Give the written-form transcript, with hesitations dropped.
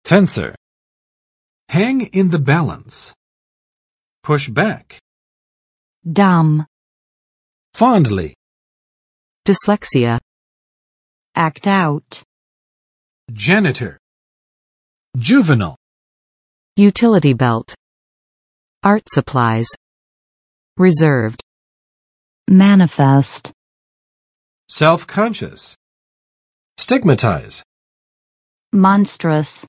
Fencer. Hang in the balance. Push back. Dumb. Fondly. Dyslexia. Act out. Janitor. Juvenile. Utility belt. Art supplies. Reserved. Manifest. Self-conscious. Stigmatize. Monstrous.